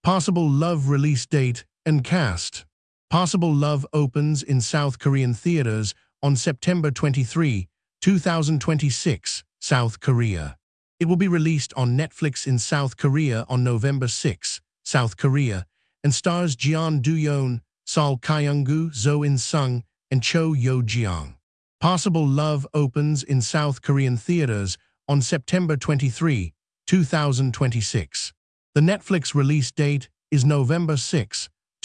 Possible Love release date and cast. Possible Love opens in South Korean theaters on September 23, 2026, South Korea. It will be released on Netflix in South Korea on November 6, South Korea, and stars Jeon Do-yeon, Sol Kyung-gu, Zo In-sung, and Cho Yo-jeong. Possible Love opens in South Korean theaters on September 23, 2026. The Netflix release date is November 6,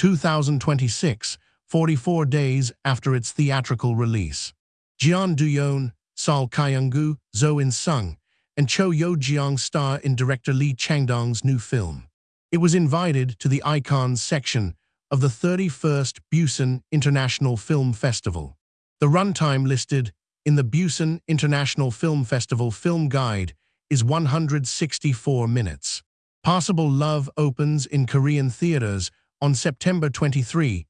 2026, 44 days after its theatrical release. Jeon Do-yeon, Sol Kyung-gu, Zo In-sung, and Cho Yo-jeong star in director Lee Chang-dong's new film. It was invited to the Icons section of the 31st Busan International Film Festival. The runtime listed in the Busan International Film Festival Film Guide is 164 minutes. Possible Love opens in Korean theaters on September 23,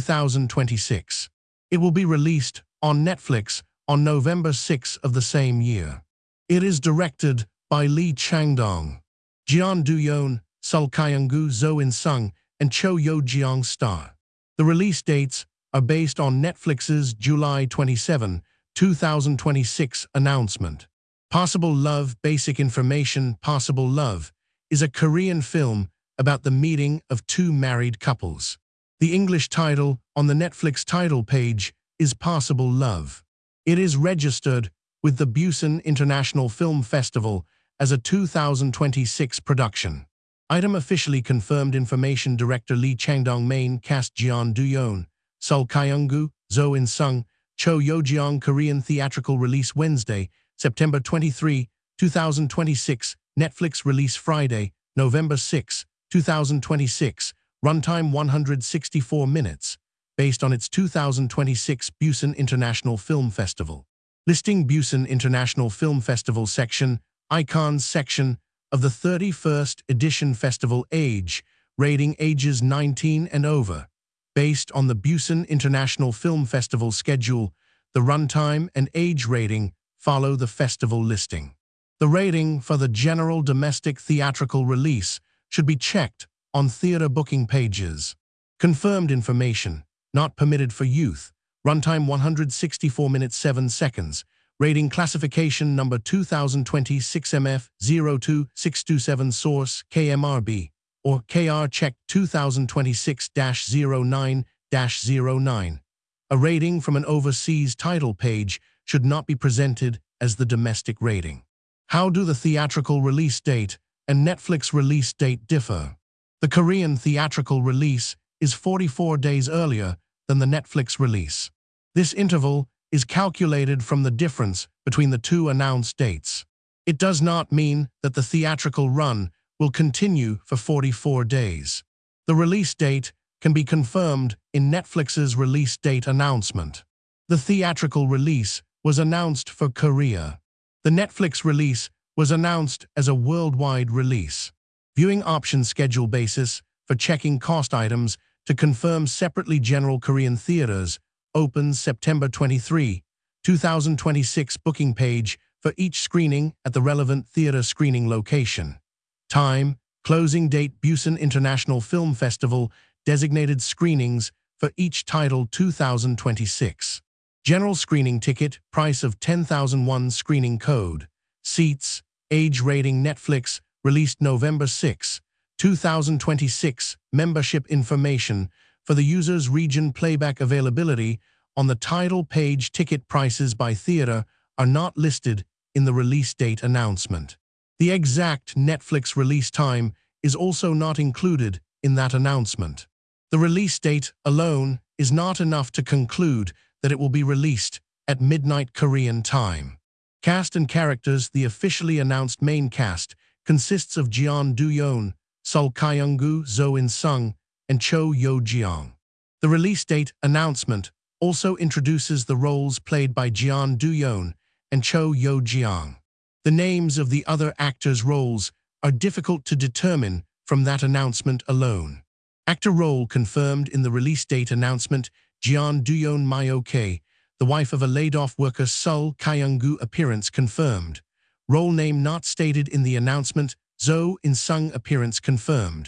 2026. It will be released on Netflix on November 6 of the same year. It is directed by Lee Chang-dong. Jeon Do-yeon, Sol Kyung-gu, Zo In-sung, and Cho Yo-jeong star. The release dates are based on Netflix's July 27, 2026 announcement. Possible Love basic information. Possible Love is a Korean film about the meeting of two married couples. The English title on the Netflix title page is Possible Love. It is registered with the Busan International Film Festival as a 2026 production. Item officially confirmed information. Director Lee Chang-dong. Main cast Jeon Do-yeon, Sol Kyung-gu, Zo In-sung, Cho Yo-jeong. Korean theatrical release Wednesday, September 23, 2026. Netflix release Friday, November 6, 2026. Runtime 164 minutes, based on its 2026 Busan International Film Festival. Listing Busan International Film Festival section, Icons section of the 31st edition festival. Age rating ages 19 and over. Based on the Busan International Film Festival schedule, the runtime and age rating follow the festival listing. The rating for the general domestic theatrical release should be checked on theater booking pages. Confirmed information, not permitted for youth. Runtime 164 minutes 7 seconds. Rating classification number 2026 MF02627. Source KMRB or KR Check 2026-09-09. A rating from an overseas title page should not be presented as the domestic rating. How do the theatrical release date and Netflix release date differ? The Korean theatrical release is 44 days earlier than the Netflix release. This interval is calculated from the difference between the two announced dates. It does not mean that the theatrical run will continue for 44 days. The release date can be confirmed in Netflix's release date announcement. The theatrical release was announced for Korea. The Netflix release was announced as a worldwide release. Viewing option schedule basis for checking cost items to confirm separately. General Korean theaters opens September 23, 2026. Booking page for each screening at the relevant theater screening location. Time, closing date. Busan International Film Festival designated screenings for each title 2026. General screening ticket, price of 10,000 won. Screening code. Seats, age rating. Netflix, released November 6, 2026. Membership information for the user's region. Playback availability on the title page. Ticket prices by theater are not listed in the release date announcement. The exact Netflix release time is also not included in that announcement. The release date alone is not enough to conclude that it will be released at midnight Korean time. Cast and characters. The officially announced main cast consists of Jeon Do-yeon, Sol Kyung-gu, Zo In-sung, and Cho Yo-jeong. The release date announcement also introduces the roles played by Jeon Do-yeon and Cho Yo-jeong. The names of the other actors' roles are difficult to determine from that announcement alone. Actor role confirmed in the release date announcement: Jeon Do-yeon Myoke, the wife of a laid-off worker. Sol Kyung-gu appearance confirmed. Role name not stated in the announcement. Zo In-sung appearance confirmed.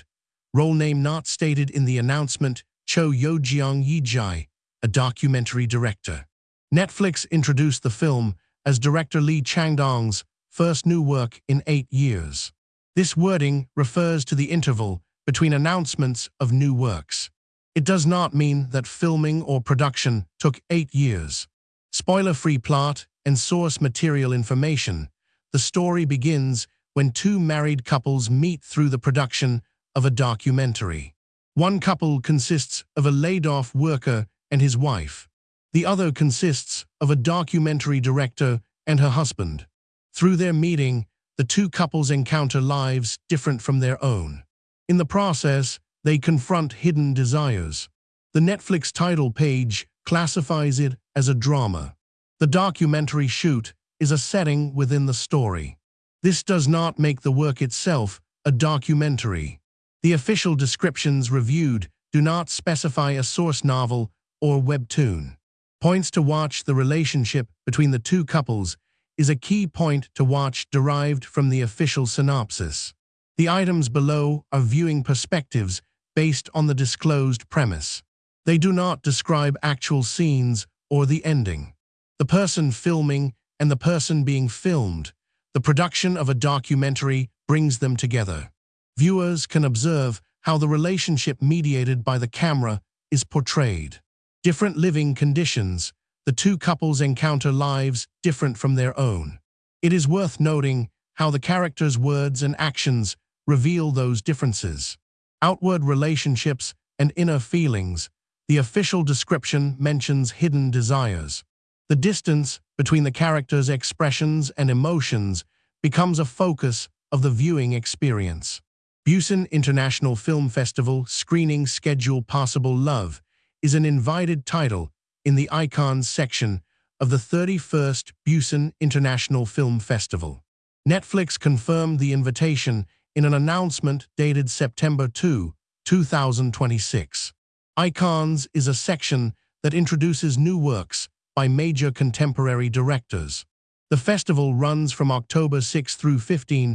Role name not stated in the announcement, Cho Yeojeong Yijai, a documentary director. Netflix introduced the film as director Lee Chang-dong's first new work in 8 years. This wording refers to the interval between announcements of new works. It does not mean that filming or production took 8 years. Spoiler-free plot and source material information. The story begins when two married couples meet through the production of a documentary. One couple consists of a laid-off worker and his wife. The other consists of a documentary director and her husband. Through their meeting, the two couples encounter lives different from their own. In the process, they confront hidden desires. The Netflix title page classifies it as a drama. The documentary shoot is a setting within the story. This does not make the work itself a documentary. The official descriptions reviewed do not specify a source novel or webtoon. Points to watch. The relationship between the two couples is a key point to watch derived from the official synopsis. The items below are viewing perspectives based on the disclosed premise. They do not describe actual scenes or the ending. The person filming and the person being filmed. The production of a documentary brings them together. Viewers can observe how the relationship mediated by the camera is portrayed. Different living conditions. The two couples encounter lives different from their own. It is worth noting how the characters' words and actions reveal those differences. Outward relationships and inner feelings. The official description mentions hidden desires. The distance between the characters' expressions and emotions becomes a focus of the viewing experience. Busan International Film Festival screening schedule. Possible Love is an invited title in the Icons section of the 31st Busan International Film Festival. Netflix confirmed the invitation in an announcement dated September 2, 2026. Icons is a section that introduces new works by major contemporary directors. The festival runs from October 6 through 15,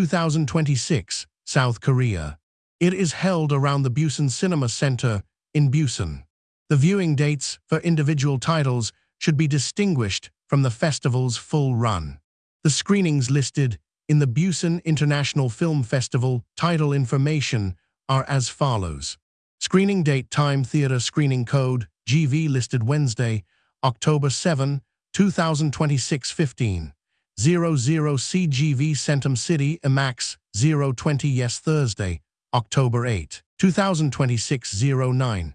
2026, South Korea. It is held around the Busan Cinema Center in Busan. The viewing dates for individual titles should be distinguished from the festival's full run. The screenings listed in the Busan International Film Festival title information are as follows. Screening date, time, theater, screening code, GV listed Wednesday, October 7, 2026 15:00 CGV Centum City IMAX 020 Yes Thursday, October 8, 2026 09:00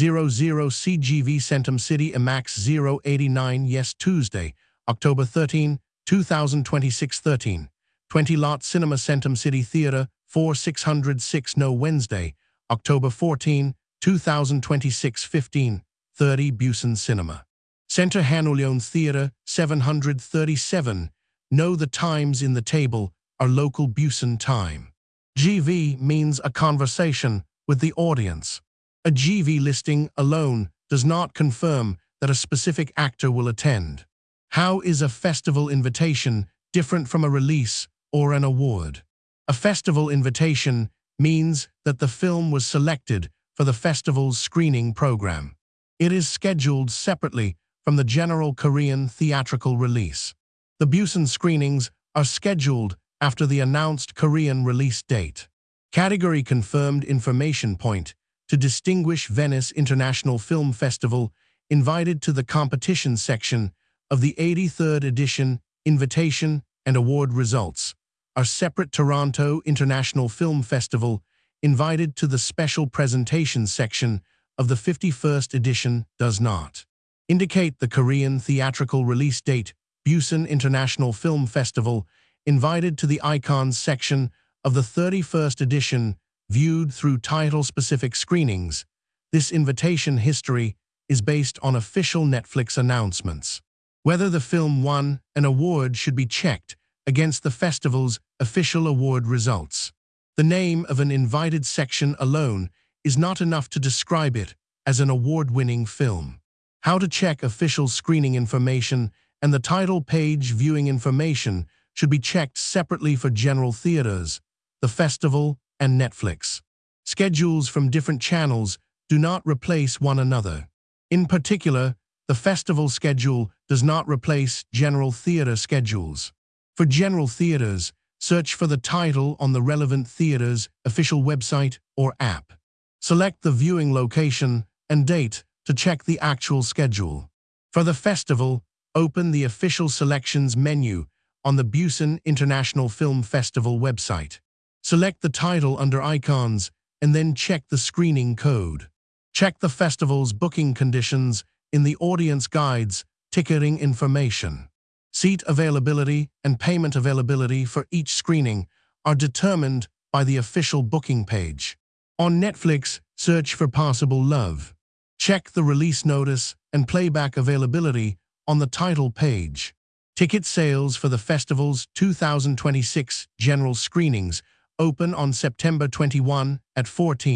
CGV Centum City IMAX 089 Yes Tuesday, October 13, 2026 13:20 Lot Cinema Centum City Theater 4606 No Wednesday, October 14, 2026 15:30 Busan Cinema Center Hanulyeon Theater 737. No, the times in the table are local Busan time. GV means a conversation with the audience. A GV listing alone does not confirm that a specific actor will attend. How is a festival invitation different from a release or an award? A festival invitation means that the film was selected for the festival's screening program. It is scheduled separately from the general Korean theatrical release. The Busan screenings are scheduled after the announced Korean release date. Category confirmed information point to distinguish Venice International Film Festival invited to the competition section of the 83rd edition invitation and award results are separate. Toronto International Film Festival invited to the special presentation section of the 51st edition does not indicate the Korean theatrical release date. Busan International Film Festival invited to the Icons section of the 31st edition viewed through title-specific screenings. This invitation history is based on official Netflix announcements. Whether the film won an award should be checked against the festival's official award results. The name of an invited section alone is not enough to describe it as an award-winning film. How to check official screening information and the title page viewing information should be checked separately for general theaters, the festival, and Netflix. Schedules from different channels do not replace one another. In particular, the festival schedule does not replace general theater schedules. For general theaters, search for the title on the relevant theater's official website or app. Select the viewing location and date to check the actual schedule. For the festival, open the official selections menu on the Busan International Film Festival website. Select the title under icons and then check the screening code. Check the festival's booking conditions in the audience guide's ticketing information. Seat availability and payment availability for each screening are determined by the official booking page. On Netflix, search for Possible Love. Check the release notice and playback availability on the title page. Ticket sales for the festival's 2026 general screenings open on September 21 at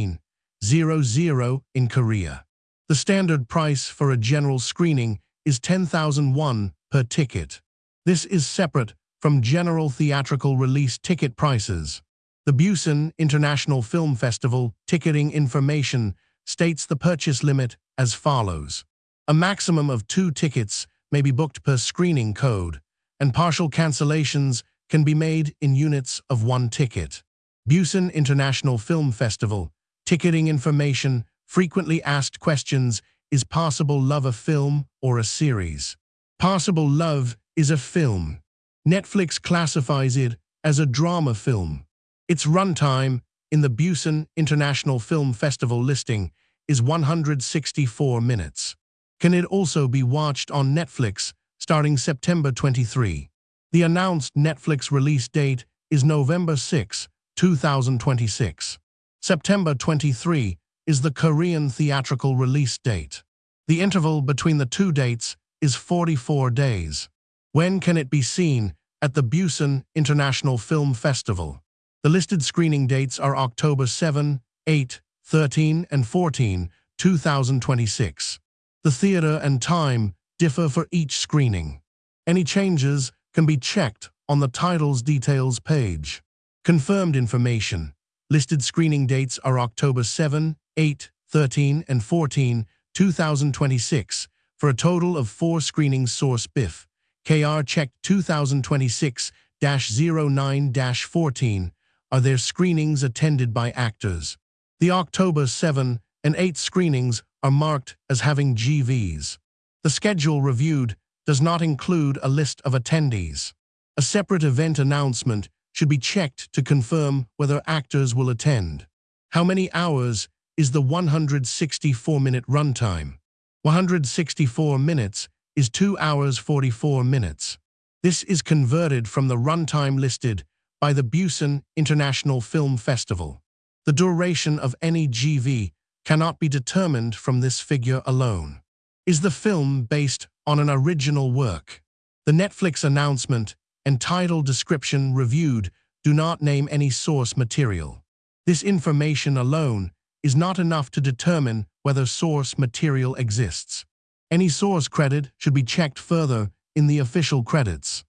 14:00 in Korea. The standard price for a general screening is 10,000 won per ticket. This is separate from general theatrical release ticket prices. The Busan International Film Festival ticketing information states the purchase limit as follows. A maximum of 2 tickets may be booked per screening code, and partial cancellations can be made in units of 1 ticket. Busan International Film Festival ticketing information. Frequently asked questions: is Possible Love a film or a series? Possible Love is a film. Netflix classifies it as a drama film. Its runtime in the Busan International Film Festival listing is 164 minutes. Can it also be watched on Netflix starting September 23? The announced Netflix release date is November 6, 2026. September 23 is the Korean theatrical release date. The interval between the 2 dates is 44 days. When can it be seen at the Busan International Film Festival? The listed screening dates are October 7, 8, 13, and 14, 2026. The theater and time differ for each screening. Any changes can be checked on the title's details page. Confirmed information. Listed screening dates are October 7, 8, 13, and 14, 2026, for a total of 4 screenings. Source BIF. KR checked 2026-09-14. Are there screenings attended by actors? The October 7 and 8 screenings are marked as having GVs. The schedule reviewed does not include a list of attendees. A separate event announcement should be checked to confirm whether actors will attend. How many hours is the 164-minute runtime? 164 minutes is 2 hours 44 minutes. This is converted from the runtime listed by the Busan International Film Festival. The duration of any GV cannot be determined from this figure alone. Is the film based on an original work? The Netflix announcement and title description reviewed do not name any source material. This information alone is not enough to determine whether source material exists. Any source credit should be checked further in the official credits.